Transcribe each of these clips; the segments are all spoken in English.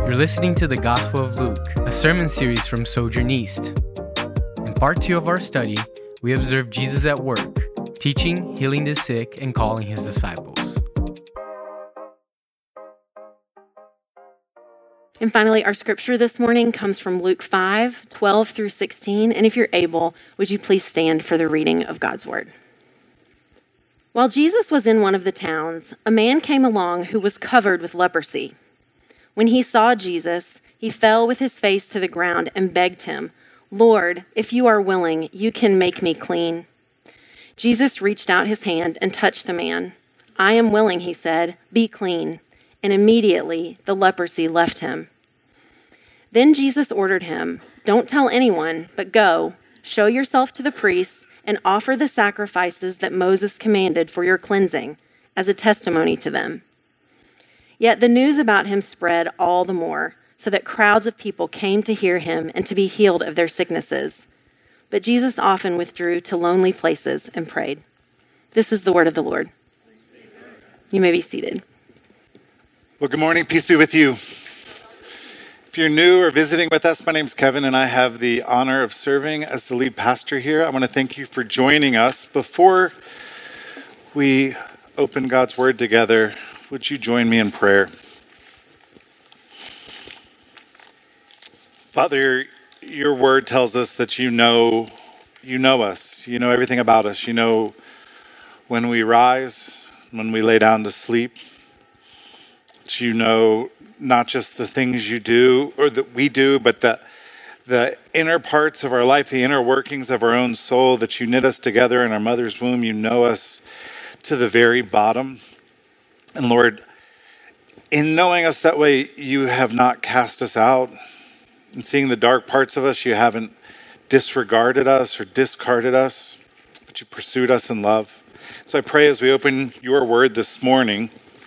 You're listening to the Gospel of Luke, a sermon series from Sojourn East. In part 2 of our study, we observe Jesus at work, teaching, healing the sick, and calling his disciples. And finally, our scripture this morning comes from Luke 5, 12 through 16. And if you're able, would you please stand for the reading of God's word? While Jesus was in one of the towns, a man came along who was covered with leprosy. When he saw Jesus, he fell with his face to the ground and begged him, "Lord, if you are willing, you can make me clean." Jesus reached out his hand and touched the man. "I am willing," he said, "be clean." And immediately the leprosy left him. Then Jesus ordered him, "Don't tell anyone, but go, show yourself to the priests, and offer the sacrifices that Moses commanded for your cleansing, as a testimony to them." Yet the news about him spread all the more, so that crowds of people came to hear him and to be healed of their sicknesses. But Jesus often withdrew to lonely places and prayed. This is the word of the Lord. You may be seated. Well, good morning. Peace be with you. If you're new or visiting with us, my name's Kevin, and I have the honor of serving as the lead pastor here. I want to thank you for joining us. Before we open God's word together, would you join me in prayer? Father, your word tells us that you know us. You know everything about us. You know when we rise, when we lay down to sleep. You know not just the things you do or that we do, but the inner parts of our life, the inner workings of our own soul, that you knit us together in our mother's womb. You know us to the very bottom. And Lord, in knowing us that way, you have not cast us out. In seeing the dark parts of us, you haven't disregarded us or discarded us, but you pursued us in love. So I pray as we open your word this morning,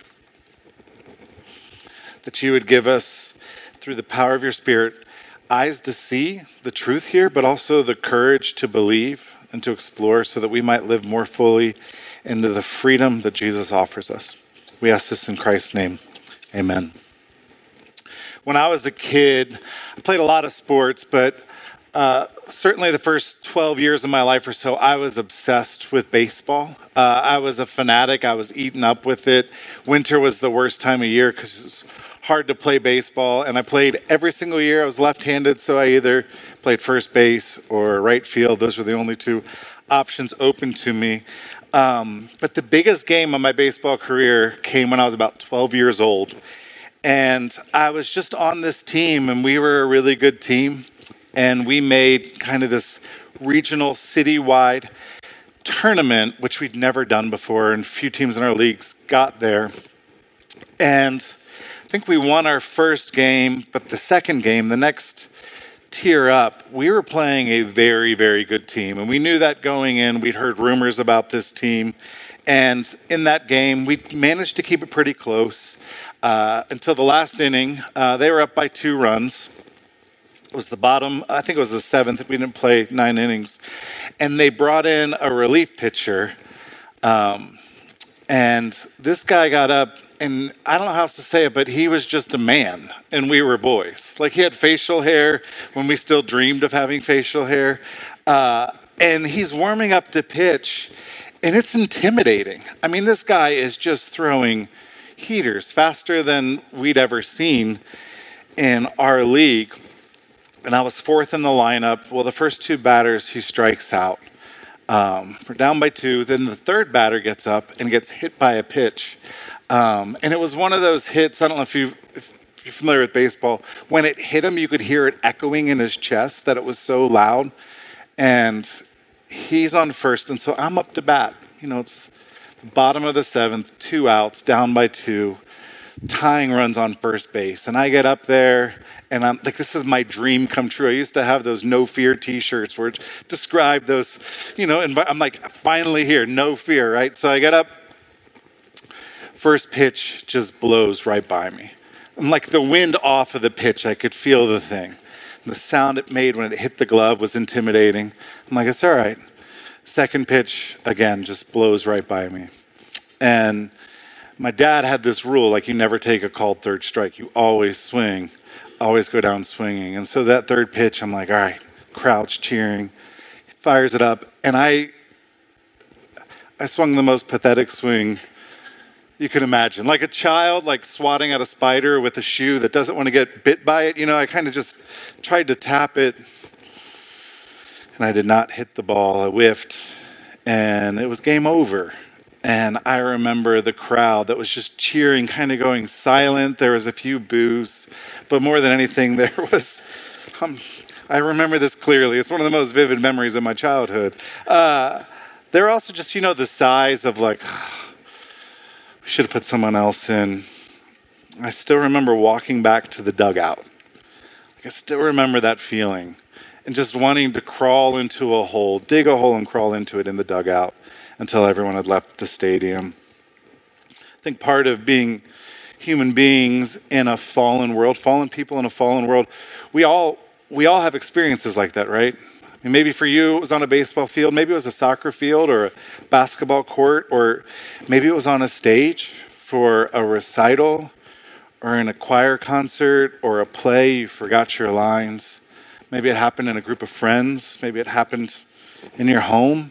that you would give us, through the power of your Spirit, eyes to see the truth here, but also the courage to believe and to explore so that we might live more fully into the freedom that Jesus offers us. We ask this in Christ's name. Amen. When I was a kid, I played a lot of sports, but certainly the first 12 years of my life or so, I was obsessed with baseball. I was a fanatic. I was eaten up with it. Winter was the worst time of year because it's hard to play baseball, and I played every single year. I was left-handed, so I either played first base or right field. Those were the only two options open to me. But the biggest game of my baseball career came when I was about 12 years old. And I was just on this team, and we were a really good team. And we made kind of this regional, citywide tournament, which we'd never done before, and a few teams in our leagues got there. And I think we won our first game, but the second game, the next tier up, we were playing a very, very good team. And we knew that going in. We'd heard rumors about this team. And in that game, we managed to keep it pretty close until the last inning. They were up by 2 runs. It was the bottom, I think it was the 7th. We didn't play 9 innings. And they brought in a relief pitcher. And this guy got up, and I don't know how else to say it, but he was just a man, and we were boys. Like, he had facial hair when we still dreamed of having facial hair. And he's warming up to pitch, and it's intimidating. I mean, this guy is just throwing heaters faster than we'd ever seen in our league. And I was 4th in the lineup. Well, the first 2 batters, he strikes out. We're down by 2. Then the 3rd batter gets up and gets hit by a pitch. And it was one of those hits, I don't know if you're familiar with baseball. When it hit him, you could hear it echoing in his chest, that it was so loud. And he's on first, and so I'm up to bat. You know, it's the bottom of the 7th, 2 outs, down by 2, tying runs on first base. And I get up there, and I'm like, this is my dream come true. I used to have those no fear t-shirts where it described those, you know, and I'm like, finally here, no fear, right? So I get up, first pitch just blows right by me. And like the wind off of the pitch, I could feel the thing. And the sound it made when it hit the glove was intimidating. I'm like, it's all right. Second pitch, again, just blows right by me. And My dad had this rule, like you never take a called third strike. You always swing, always go down swinging. And so that third pitch, I'm like, all right, crowd's cheering. He fires it up. And I swung the most pathetic swing you can imagine. Like a child, like swatting at a spider with a shoe that doesn't want to get bit by it. I kind of just tried to tap it. And I did not hit the ball. I whiffed. And it was game over. And I remember the crowd that was just cheering, kind of going silent. There was a few boos. But more than anything, there was... I remember this clearly. It's one of the most vivid memories of my childhood. They're also just, the sighs of like, we should have put someone else in. I still remember walking back to the dugout. I still remember that feeling. And just wanting to crawl into a hole, dig a hole and crawl into it in the dugout until everyone had left the stadium. I think part of being human beings in a fallen world, fallen people in a fallen world, we all have experiences like that, right? I mean, maybe for you it was on a baseball field, maybe it was a soccer field or a basketball court, or maybe it was on a stage for a recital or in a choir concert or a play, you forgot your lines. Maybe it happened in a group of friends. Maybe it happened in your home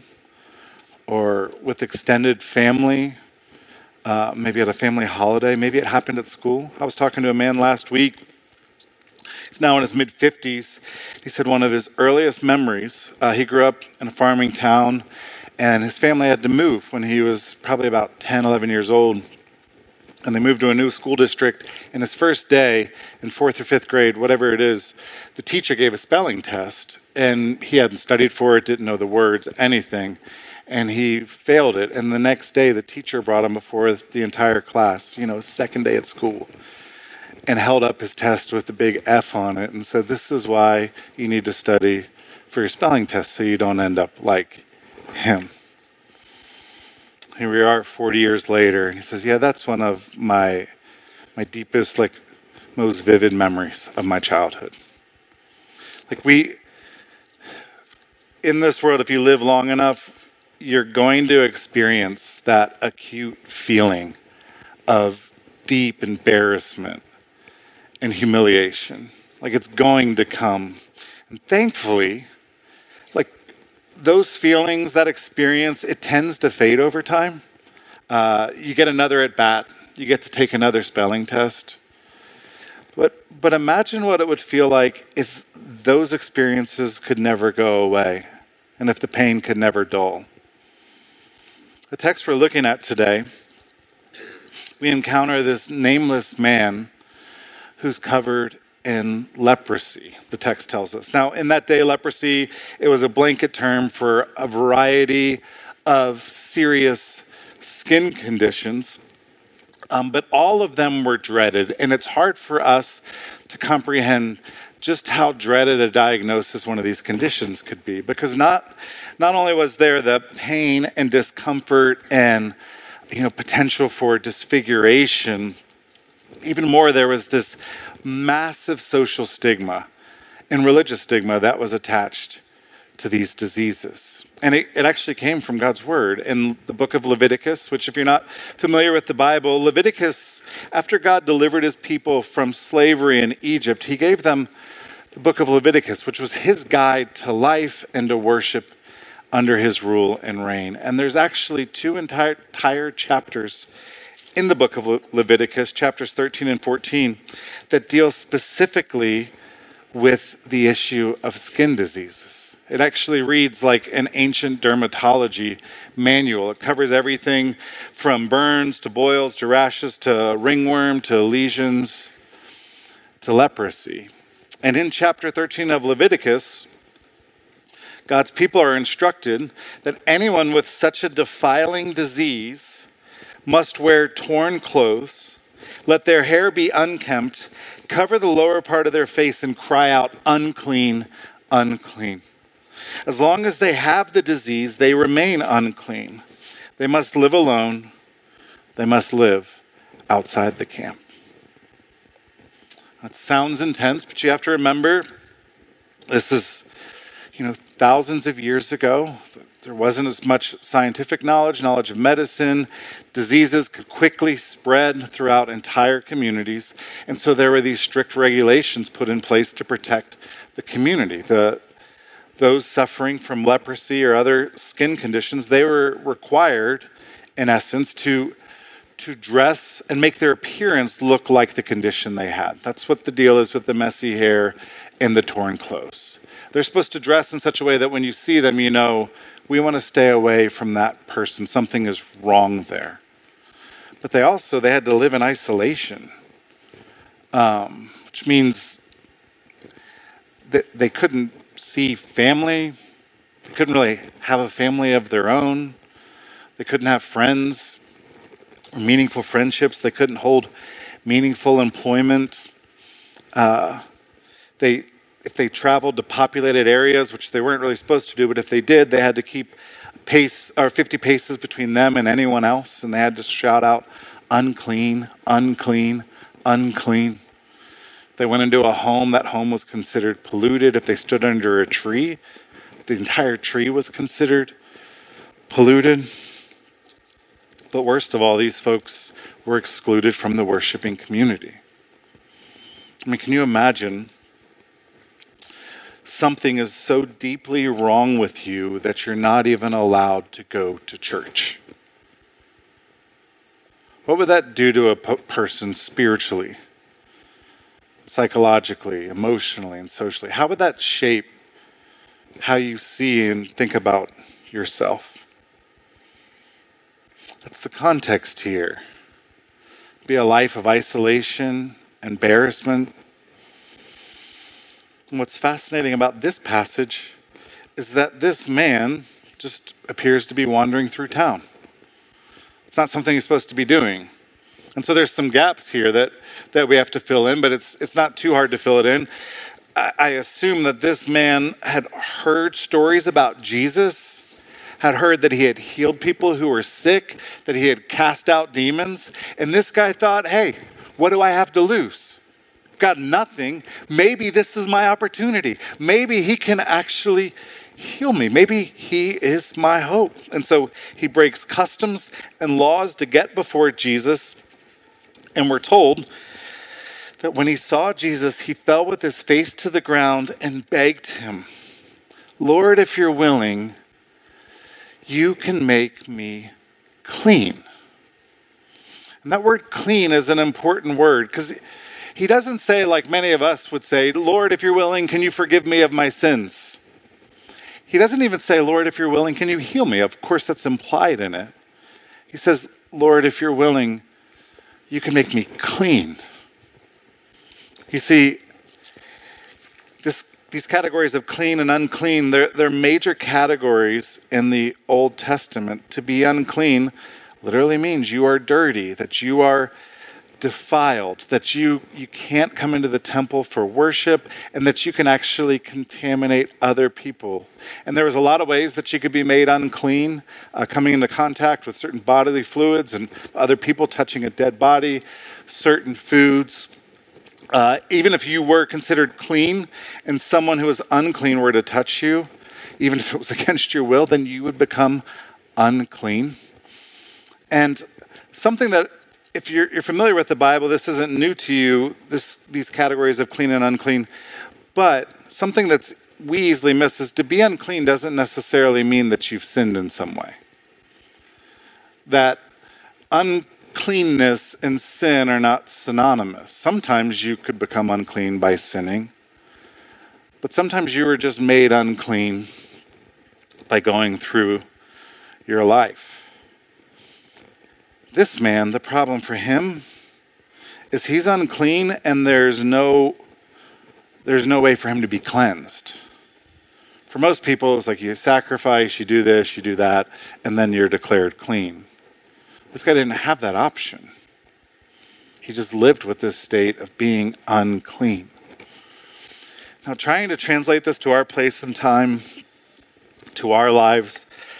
or with extended family. Maybe at a family holiday. Maybe it happened at school. I was talking to a man last week. He's now in his mid-50s. He said one of his earliest memories, he grew up in a farming town, and his family had to move when he was probably about 10, 11 years old. And they moved to a new school district. And his first day in 4th or 5th grade, whatever it is, the teacher gave a spelling test. And he hadn't studied for it, didn't know the words, anything. And he failed it. And the next day, the teacher brought him before the entire class, second day at school, and held up his test with a big F on it and said, this is why you need to study for your spelling test so you don't end up like him. Here we are 40 years later, and he says, yeah, that's one of my deepest, most vivid memories of my childhood. In this world, if you live long enough, you're going to experience that acute feeling of deep embarrassment and humiliation. It's going to come. And thankfully, those feelings, that experience, it tends to fade over time. You get another at bat. You get to take another spelling test. But imagine what it would feel like if those experiences could never go away and if the pain could never dull. The text we're looking at today, we encounter this nameless man who's covered in leprosy, the text tells us. Now, in that day, leprosy, it was a blanket term for a variety of serious skin conditions, but all of them were dreaded, and it's hard for us to comprehend just how dreaded a diagnosis one of these conditions could be, because not only was there the pain and discomfort and potential for disfiguration, even more there was this massive social stigma and religious stigma that was attached to these diseases. And it actually came from God's word in the book of Leviticus, which if you're not familiar with the Bible, Leviticus, after God delivered his people from slavery in Egypt, he gave them the book of Leviticus, which was his guide to life and to worship under his rule and reign. And there's actually two entire chapters in the book of Leviticus, chapters 13 and 14, that deal specifically with the issue of skin diseases. It actually reads like an ancient dermatology manual. It covers everything from burns to boils to rashes to ringworm to lesions to leprosy. And in chapter 13 of Leviticus, God's people are instructed that anyone with such a defiling disease must wear torn clothes, let their hair be unkempt, cover the lower part of their face, and cry out, unclean, unclean. As long as they have the disease, they remain unclean. They must live alone. They must live outside the camp. That sounds intense, but you have to remember, this is, thousands of years ago. There wasn't as much scientific knowledge of medicine. Diseases could quickly spread throughout entire communities. And so there were these strict regulations put in place to protect the community. Those suffering from leprosy or other skin conditions, they were required, in essence, to dress and make their appearance look like the condition they had. That's what the deal is with the messy hair and the torn clothes. They're supposed to dress in such a way that when you see them, you know, we want to stay away from that person. Something is wrong there. But they had to live in isolation, which means that they couldn't see family. They couldn't really have a family of their own. They couldn't have friends or meaningful friendships. They couldn't hold meaningful employment. If they traveled to populated areas, which they weren't really supposed to do, but if they did, they had to keep 50 paces between them and anyone else, and they had to shout out, "Unclean, unclean, unclean." If they went into a home, that home was considered polluted. If they stood under a tree, the entire tree was considered polluted. But worst of all, these folks were excluded from the worshiping community. I mean, can you imagine something is so deeply wrong with you that you're not even allowed to go to church? What would that do to a person spiritually, psychologically, emotionally, and socially? How would that shape how you see and think about yourself? That's the context here. Be a life of isolation, embarrassment. And what's fascinating about this passage is that this man just appears to be wandering through town. It's not something he's supposed to be doing. And so there's some gaps here that we have to fill in, but it's not too hard to fill it in. I assume that this man had heard stories about Jesus, had heard that he had healed people who were sick, that he had cast out demons. And this guy thought, hey, what do I have to lose? Got nothing. Maybe this is my opportunity. Maybe he can actually heal me. Maybe he is my hope. And so he breaks customs and laws to get before Jesus. And we're told that when he saw Jesus, he fell with his face to the ground and begged him, "Lord, if you're willing, you can make me clean." And that word clean is an important word because he doesn't say, like many of us would say, "Lord, if you're willing, can you forgive me of my sins?" He doesn't even say, "Lord, if you're willing, can you heal me?" Of course, that's implied in it. He says, "Lord, if you're willing, you can make me clean." You see, these categories of clean and unclean, they're major categories in the Old Testament. To be unclean literally means you are dirty, that you are defiled, that you can't come into the temple for worship, and that you can actually contaminate other people. And there was a lot of ways that you could be made unclean, coming into contact with certain bodily fluids and other people, touching a dead body, certain foods. Even if you were considered clean and someone who was unclean were to touch you, even if it was against your will, then you would become unclean. And something that, if you're familiar with the Bible, this isn't new to you, these categories of clean and unclean. But something that we easily miss is to be unclean doesn't necessarily mean that you've sinned in some way. That uncleanness and sin are not synonymous. Sometimes you could become unclean by sinning, but sometimes you were just made unclean by going through your life. This man, the problem for him is he's unclean and there's no way for him to be cleansed. For most people, it's like you sacrifice, you do this, you do that, and then you're declared clean. This guy didn't have that option. He just lived with this state of being unclean. Now, trying to translate this to our place and time, to our lives,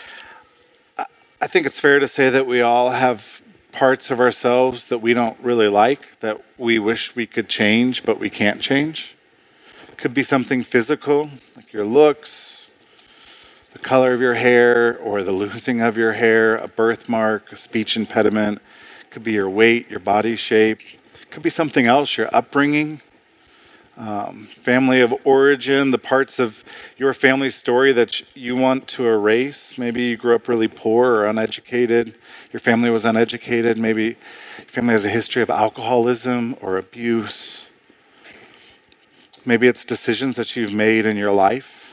I think it's fair to say that we all have parts of ourselves that we don't really like, that we wish we could change, but we can't change. It could be something physical, like your looks, the color of your hair or the losing of your hair, a birthmark, a speech impediment. It could be your weight, your body shape. It could be something else, your upbringing, family of origin, the parts of your family story that you want to erase. Maybe you grew up really poor or uneducated. Your family was uneducated. Maybe your family has a history of alcoholism or abuse. Maybe it's decisions that you've made in your life.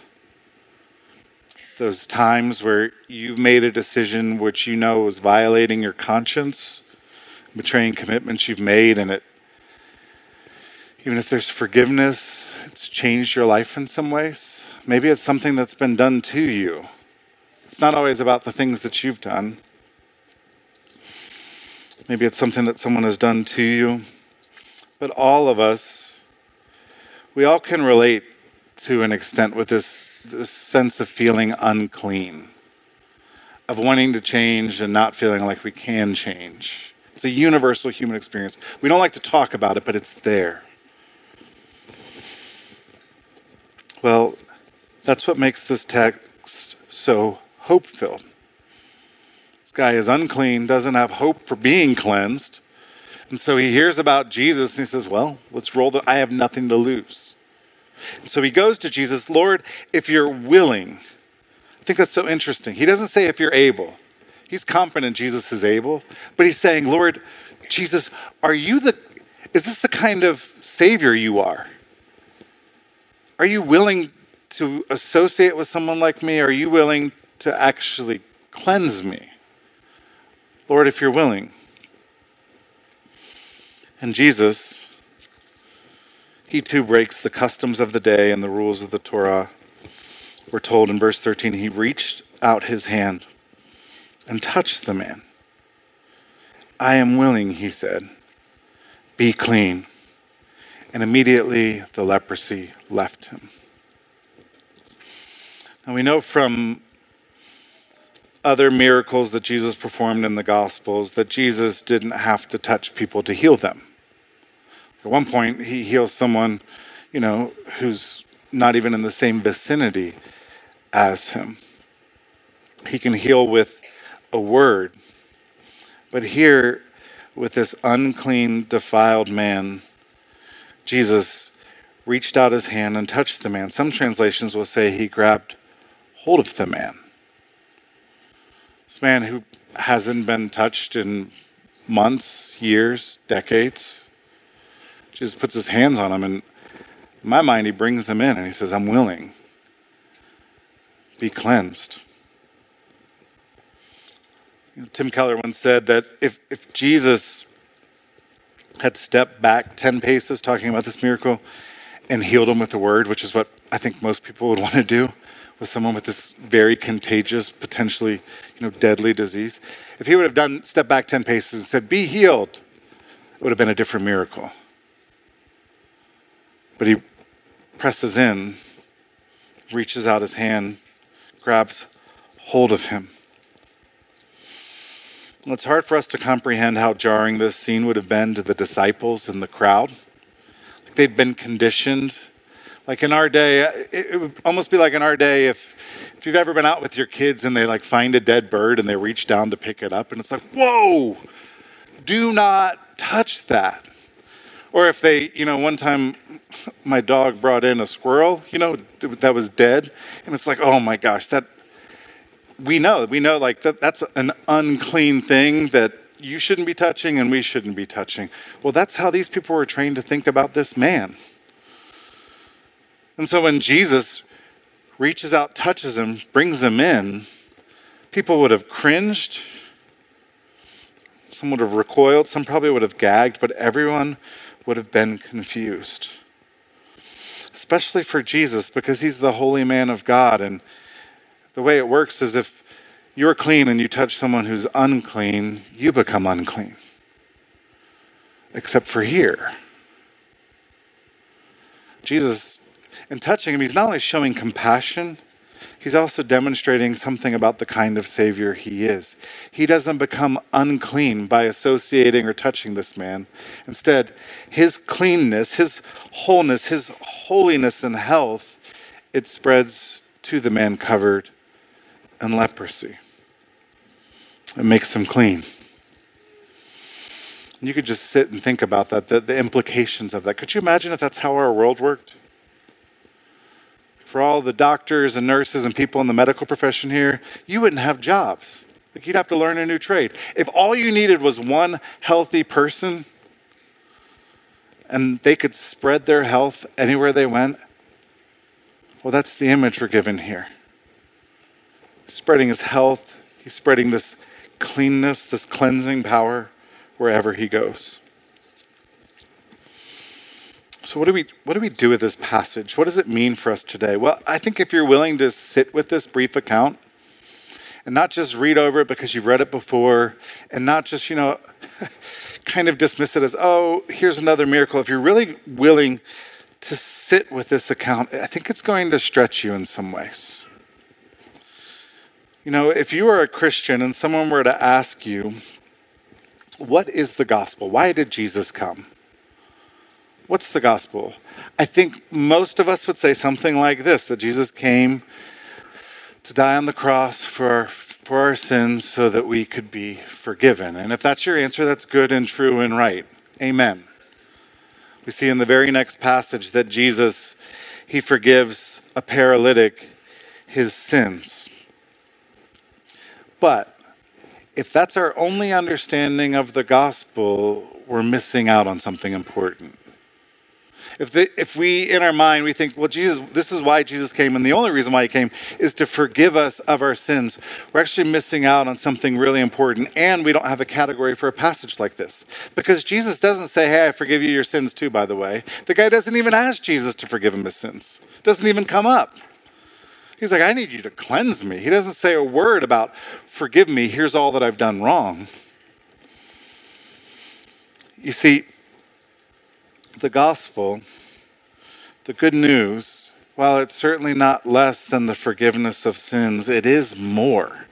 Those times where you've made a decision which you know is violating your conscience, betraying commitments you've made, and it, even if there's forgiveness, it's changed your life in some ways. Maybe it's something that's been done to you. It's not always about the things that you've done. Maybe it's something that someone has done to you. But all of us, we all can relate to an extent with this sense of feeling unclean, of wanting to change and not feeling like we can change. It's a universal human experience. We don't like to talk about it, but it's there. Well, that's what makes this text so hope-filled. This guy is unclean, doesn't have hope for being cleansed, and so he hears about Jesus and he says, well, let's roll I have nothing to lose. And so he goes to Jesus, Lord, if you're willing. I think that's so interesting. He doesn't say if you're able. He's confident Jesus is able, but he's saying, Lord, Jesus, is this the kind of Savior you are? Are you willing to associate with someone like me? Are you willing to actually cleanse me? Lord, if you're willing. And Jesus, he too breaks the customs of the day and the rules of the Torah. We're told in verse 13, he reached out his hand and touched the man. I am willing, he said, be clean. And immediately the leprosy left him. And we know from other miracles that Jesus performed in the Gospels that Jesus didn't have to touch people to heal them. At one point, he heals someone, who's not even in the same vicinity as him. He can heal with a word. But here, with this unclean, defiled man, Jesus reached out his hand and touched the man. Some translations will say he grabbed hold of the man. This man who hasn't been touched in months, years, decades. Jesus puts his hands on him, and in my mind, he brings him in and he says, I'm willing. Be cleansed. Tim Keller once said that if Jesus had stepped back 10 paces talking about this miracle and healed him with the word, which is what I think most people would want to do with someone with this very contagious, potentially, deadly disease. If he would have stepped back 10 paces and said, be healed, it would have been a different miracle. But he presses in, reaches out his hand, grabs hold of him. It's hard for us to comprehend how jarring this scene would have been to the disciples and the crowd. Like they'd been conditioned. Like in our day, it would almost be like in our day if you've ever been out with your kids and they find a dead bird and they reach down to pick it up and it's like, whoa, do not touch that. Or if they, one time my dog brought in a squirrel, that was dead. And it's like, oh my gosh, we know that's an unclean thing that you shouldn't be touching and we shouldn't be touching. Well, that's how these people were trained to think about this man. And so when Jesus reaches out, touches him, brings him in, people would have cringed. Some would have recoiled. Some probably would have gagged, but everyone would have been confused. Especially for Jesus, because he's the holy man of God. And the way it works is if you're clean and you touch someone who's unclean, you become unclean. Except for here. Jesus, in touching him, he's not only showing compassion, he's also demonstrating something about the kind of Savior he is. He doesn't become unclean by associating or touching this man. Instead, his cleanness, his wholeness, his holiness and health, it spreads to the man covered and leprosy. It makes him clean. You could just sit and think about that, the implications of that. Could you imagine if that's how our world worked? For all the doctors and nurses and people in the medical profession here, you wouldn't have jobs. Like, you'd have to learn a new trade. If all you needed was one healthy person and they could spread their health anywhere they went, well, that's the image we're given here. Spreading his health, he's spreading this cleanness, this cleansing power wherever he goes. So what do we do with this passage? What does it mean for us today? Well, I think if you're willing to sit with this brief account and not just read over it because you've read it before and not just, kind of dismiss it as, oh, here's another miracle. If you're really willing to sit with this account, I think it's going to stretch you in some ways. If you are a Christian and someone were to ask you, what is the gospel? Why did Jesus come? What's the gospel? I think most of us would say something like this, that Jesus came to die on the cross for our sins so that we could be forgiven. And if that's your answer, that's good and true and right. Amen. We see in the very next passage that Jesus, he forgives a paralytic his sins. But if that's our only understanding of the gospel, we're missing out on something important. If we, in our mind, we think, well, this is why Jesus came, and the only reason why he came is to forgive us of our sins, we're actually missing out on something really important, and we don't have a category for a passage like this. Because Jesus doesn't say, hey, I forgive you your sins too, by the way. The guy doesn't even ask Jesus to forgive him his sins. It doesn't even come up. He's like, I need you to cleanse me. He doesn't say a word about, forgive me, here's all that I've done wrong. You see, the gospel, the good news, while it's certainly not less than the forgiveness of sins, it is more.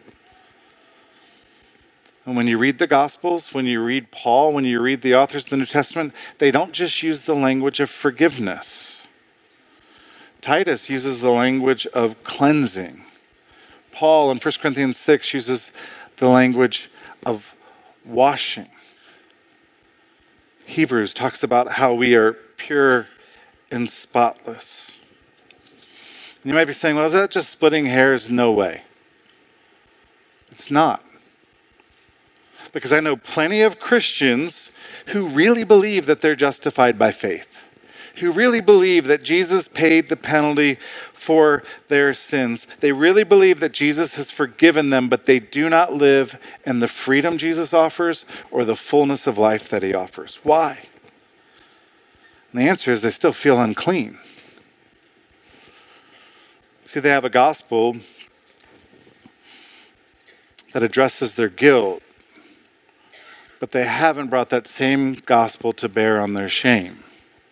And when you read the Gospels, when you read Paul, when you read the authors of the New Testament, they don't just use the language of forgiveness. Titus uses the language of cleansing. Paul in 1 Corinthians 6 uses the language of washing. Hebrews talks about how we are pure and spotless. You might be saying, well, is that just splitting hairs? No way. It's not. Because I know plenty of Christians who really believe that they're justified by faith, who really believe that Jesus paid the penalty for their sins. They really believe that Jesus has forgiven them, but they do not live in the freedom Jesus offers or the fullness of life that he offers. Why? And the answer is they still feel unclean. See, they have a gospel that addresses their guilt, but they haven't brought that same gospel to bear on their shame.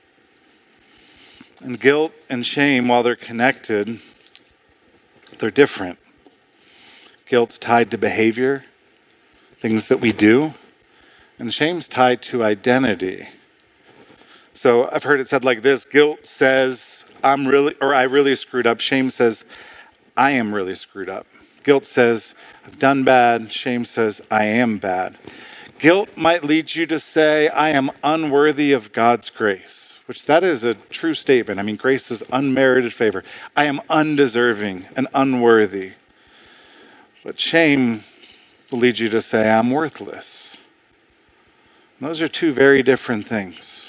And guilt and shame, while they're connected, they're different. Guilt's tied to behavior, things that we do, and shame's tied to identity. So I've heard it said like this: guilt says, I really screwed up. Shame says, I am really screwed up. Guilt says, I've done bad. Shame says, I am bad. Guilt might lead you to say, I am unworthy of God's grace, which that is a true statement. I mean, grace is unmerited favor. I am undeserving and unworthy. But shame will lead you to say, I'm worthless. And those are two very different things.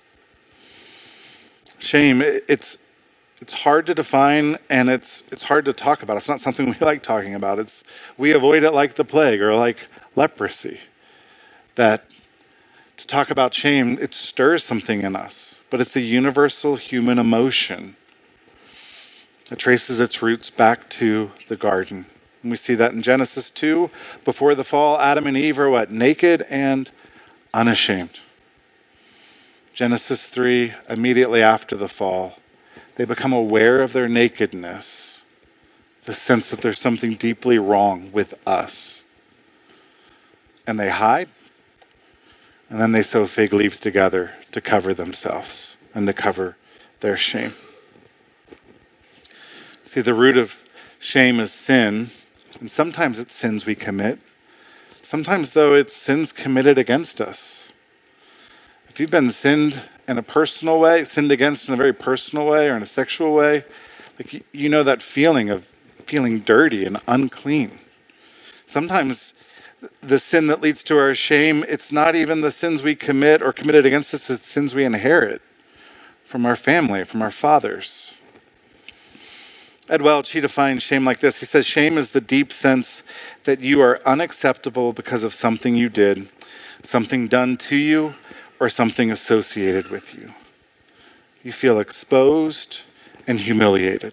Shame, it's hard to define, and it's hard to talk about. It's not something we like talking about. We avoid it like the plague or like leprosy. That to talk about shame, it stirs something in us, but it's a universal human emotion. It traces its roots back to the garden. And we see that in Genesis 2. Before the fall, Adam and Eve are what? Naked and unashamed. Genesis 3, immediately after the fall, they become aware of their nakedness, the sense that there's something deeply wrong with us. And they hide. And then they sew fig leaves together to cover themselves and to cover their shame. See, the root of shame is sin, And sometimes it's sins we commit. Sometimes, though, it's sins committed against us. If you've been sinned in a personal way, sinned against in a very personal way or in a sexual way, like you know that feeling of feeling dirty and unclean. Sometimes the sin that leads to our shame, it's not even the sins we commit or committed against us, it's sins we inherit from our family, from our fathers. Ed Welch, he defines shame like this. He says, shame is the deep sense that you are unacceptable because of something you did, something done to you, or something associated with you. You feel exposed and humiliated.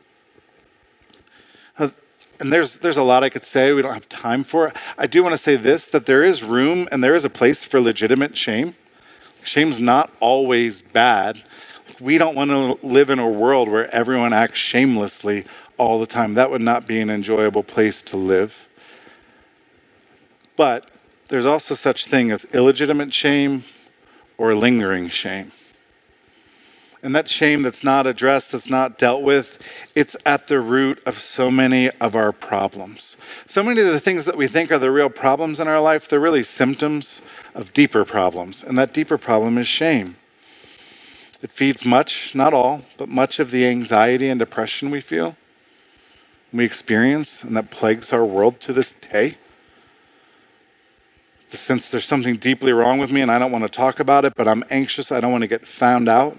And there's a lot I could say. We don't have time for it. I do want to say this, that there is room and there is a place for legitimate shame. Shame's not always bad. We don't want to live in a world where everyone acts shamelessly all the time. That would not be an enjoyable place to live. But there's also such thing as illegitimate shame or lingering shame. And that shame that's not addressed, that's not dealt with, it's at the root of so many of our problems. So many of the things that we think are the real problems in our life, they're really symptoms of deeper problems. And that deeper problem is shame. It feeds much, not all, but much of the anxiety and depression we feel, we experience, and that plagues our world to this day. The sense there's something deeply wrong with me and I don't want to talk about it, but I'm anxious, I don't want to get found out.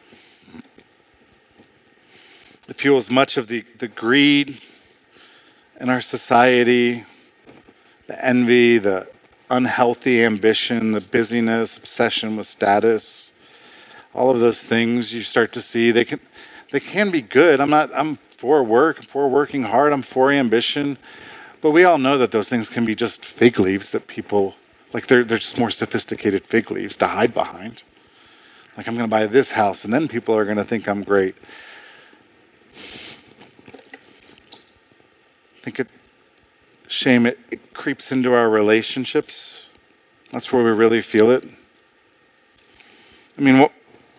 It fuels much of the greed in our society, the envy, the unhealthy ambition, the busyness, obsession with status. All of those things you start to see, they can be good. I'm for work, I'm for working hard, I'm for ambition. But we all know that those things can be just fig leaves that people, like they're just more sophisticated fig leaves to hide behind. Like I'm going to buy this house and then people are going to think I'm great. I think shame creeps into our relationships. That's where we really feel it. I mean,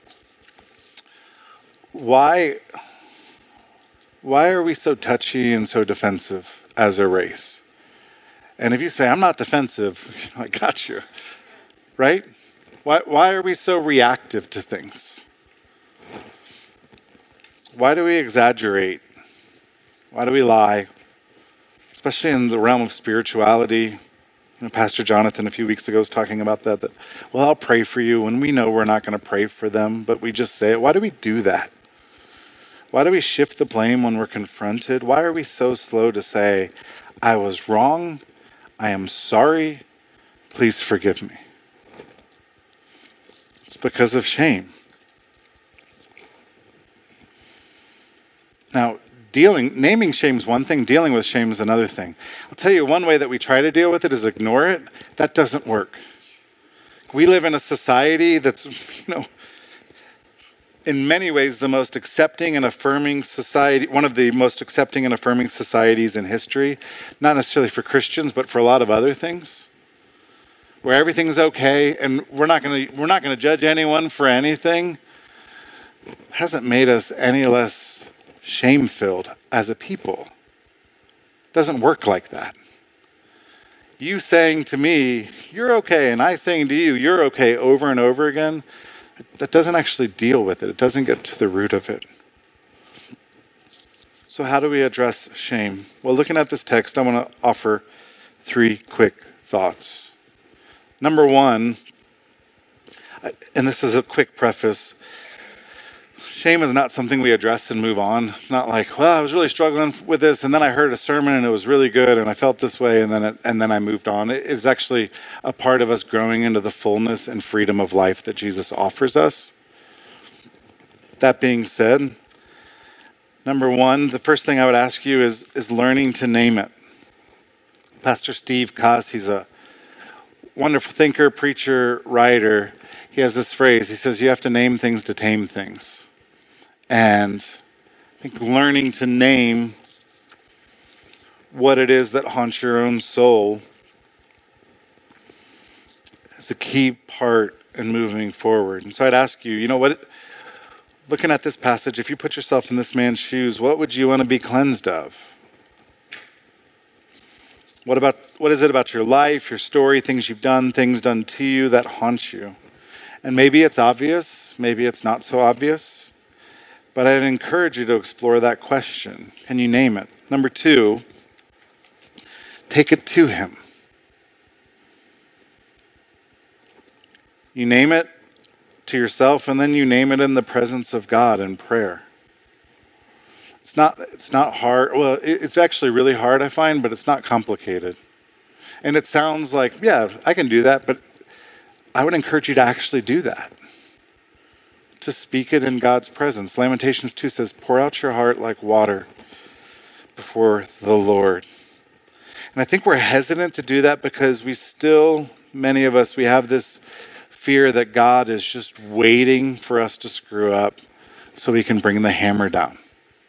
why are we so touchy and so defensive as a race? And if you say, I'm not defensive, I got you, right? Why are we so reactive to things? Why do we exaggerate? Why do we lie? Especially in the realm of spirituality. Pastor Jonathan a few weeks ago was talking about that, well, I'll pray for you when we know we're not going to pray for them, but we just say it. Why do we do that? Why do we shift the blame when we're confronted? Why are we so slow to say, I was wrong, I am sorry, please forgive me? It's because of shame. Now, naming shame is one thing, dealing with shame is another thing. I'll tell you one way that we try to deal with it is ignore it. That doesn't work. We live in a society that's, in many ways the most accepting and affirming society, one of the most accepting and affirming societies in history, not necessarily for Christians, but for a lot of other things, where everything's okay and we're not going to judge anyone for anything. It hasn't made us any less shame-filled as a people. It doesn't work like that. You saying to me, you're okay, and I saying to you, you're okay, over and over again, that doesn't actually deal with it. It doesn't get to the root of it. So how do we address shame? Well, looking at this text, I want to offer 3 quick thoughts. Number 1, and this is a quick preface, shame is not something we address and move on. It's not like, well, I was really struggling with this, and then I heard a sermon and it was really good, and I felt this way, and then I moved on. It is actually a part of us growing into the fullness and freedom of life that Jesus offers us. That being said, number 1, the first thing I would ask you is learning to name it. Pastor Steve Koss, he's a wonderful thinker, preacher, writer. He has this phrase. He says, you have to name things to tame things. And I think learning to name what it is that haunts your own soul is a key part in moving forward. And so I'd ask you, looking at this passage, if you put yourself in this man's shoes, what would you want to be cleansed of? What is it about your life, your story, things you've done, things done to you that haunt you? And maybe it's obvious, maybe it's not so obvious, but I'd encourage you to explore that question. Can you name it? Number 2, take it to him. You name it to yourself, and then you name it in the presence of God in prayer. It's not hard. Well, it's actually really hard, I find, but it's not complicated. And it sounds like, yeah, I can do that, but I would encourage you to actually do that. To speak it in God's presence. Lamentations 2 says, pour out your heart like water before the Lord. And I think we're hesitant to do that because many of us, we have this fear that God is just waiting for us to screw up so he can bring the hammer down.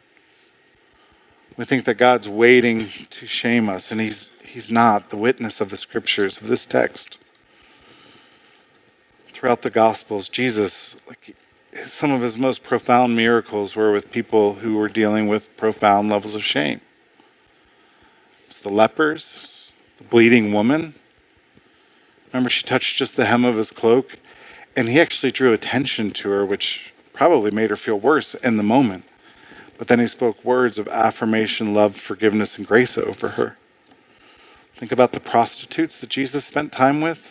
We think that God's waiting to shame us, and he's not. The witness of the scriptures, of this text. Throughout the Gospels, Jesus, some of his most profound miracles were with people who were dealing with profound levels of shame. It's the lepers, the bleeding woman. Remember, she touched just the hem of his cloak, and he actually drew attention to her, which probably made her feel worse in the moment. But then he spoke words of affirmation, love, forgiveness, and grace over her. Think about the prostitutes that Jesus spent time with.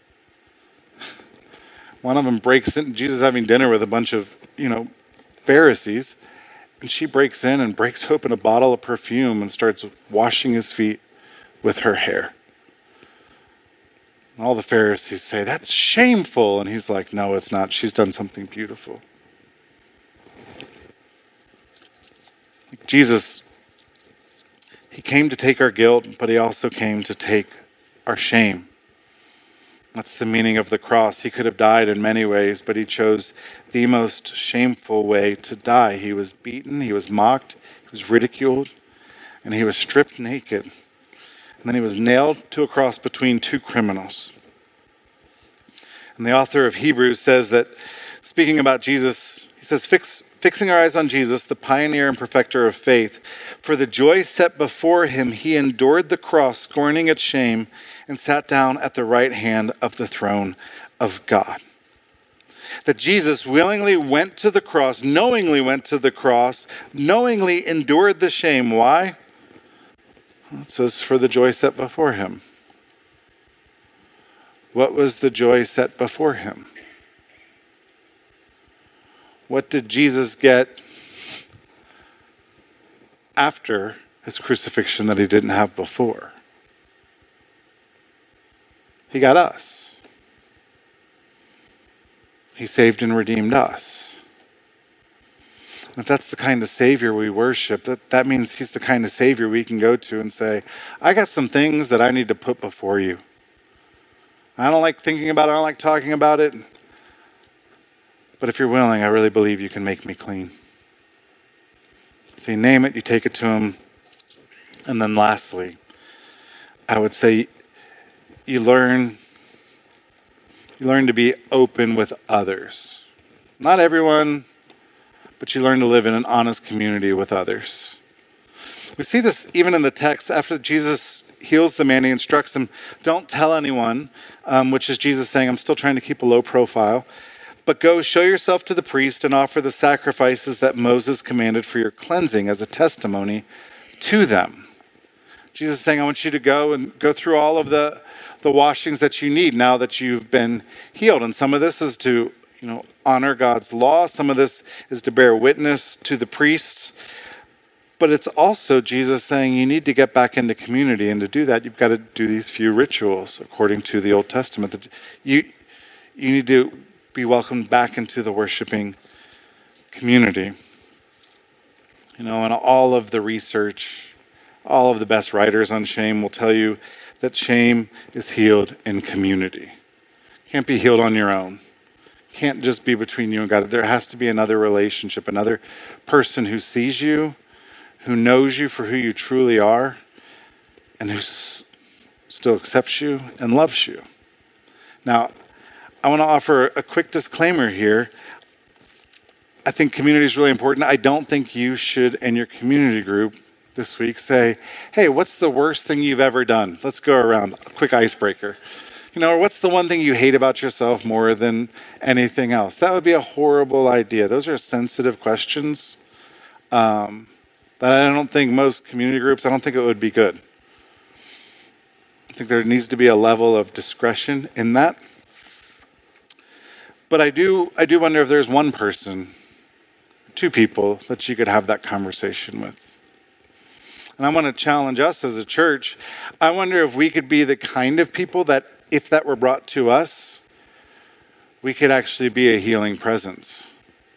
One of them breaks in, Jesus is having dinner with a bunch of, Pharisees, and she breaks in and breaks open a bottle of perfume and starts washing his feet with her hair. And all the Pharisees say, that's shameful. And he's like, no, it's not. She's done something beautiful. Jesus, he came to take our guilt, but he also came to take our shame. That's the meaning of the cross. He could have died in many ways, but he chose the most shameful way to die. He was beaten, he was mocked, he was ridiculed, and he was stripped naked. And then he was nailed to a cross between 2 criminals. And the author of Hebrews says that, speaking about Jesus, he says, fixing our eyes on Jesus, the pioneer and perfecter of faith, for the joy set before him, he endured the cross, scorning its shame, and sat down at the right hand of the throne of God. That Jesus willingly went to the cross, knowingly went to the cross, knowingly endured the shame. Why? It says, for the joy set before him. What was the joy set before him? What did Jesus get after his crucifixion that he didn't have before? He got us. He saved and redeemed us. And if that's the kind of Savior we worship, that means he's the kind of Savior we can go to and say, I got some things that I need to put before you. I don't like thinking about it, I don't like talking about it. But if you're willing, I really believe you can make me clean. So you name it, you take it to him. And then lastly, I would say you learn to be open with others. Not everyone, but you learn to live in an honest community with others. We see this even in the text. After Jesus heals the man, he instructs him, don't tell anyone, which is Jesus saying, I'm still trying to keep a low profile. But go show yourself to the priest and offer the sacrifices that Moses commanded for your cleansing as a testimony to them. Jesus is saying, I want you to go and go through all of the washings that you need now that you've been healed. And some of this is to, honor God's law. Some of this is to bear witness to the priests. But it's also Jesus saying you need to get back into community. And to do that, you've got to do these few rituals according to the Old Testament. That you need to be welcomed back into the worshiping community. And all of the research, all of the best writers on shame will tell you that shame is healed in community. Can't be healed on your own. Can't just be between you and God. There has to be another relationship, another person who sees you, who knows you for who you truly are, and who still accepts you and loves you. Now, I want to offer a quick disclaimer here. I think community is really important. I don't think you should, in your community group, this week, say, hey, what's the worst thing you've ever done? Let's go around. A quick icebreaker. Or what's the one thing you hate about yourself more than anything else? That would be a horrible idea. Those are sensitive questions that I don't think most community groups, I don't think it would be good. I think there needs to be a level of discretion in that. But I do wonder if there's one person, two people that you could have that conversation with. And I want to challenge us as a church. I wonder if we could be the kind of people that, if that were brought to us, we could actually be a healing presence.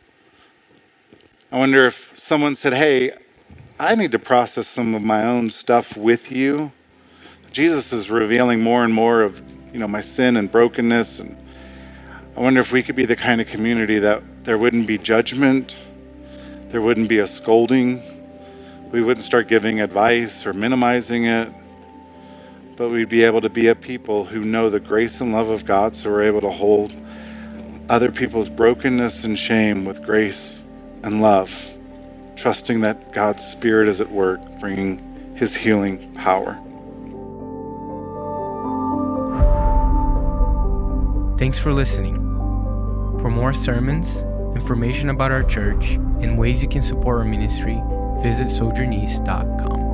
I wonder if someone said, hey, I need to process some of my own stuff with you. Jesus is revealing more and more of, my sin and brokenness. And I wonder if we could be the kind of community that there wouldn't be judgment, there wouldn't be a scolding, we wouldn't start giving advice or minimizing it, but we'd be able to be a people who know the grace and love of God, so we're able to hold other people's brokenness and shame with grace and love, trusting that God's Spirit is at work, bringing His healing power. Thanks for listening. For more sermons, information about our church, and ways you can support our ministry, visit sojourneast.com.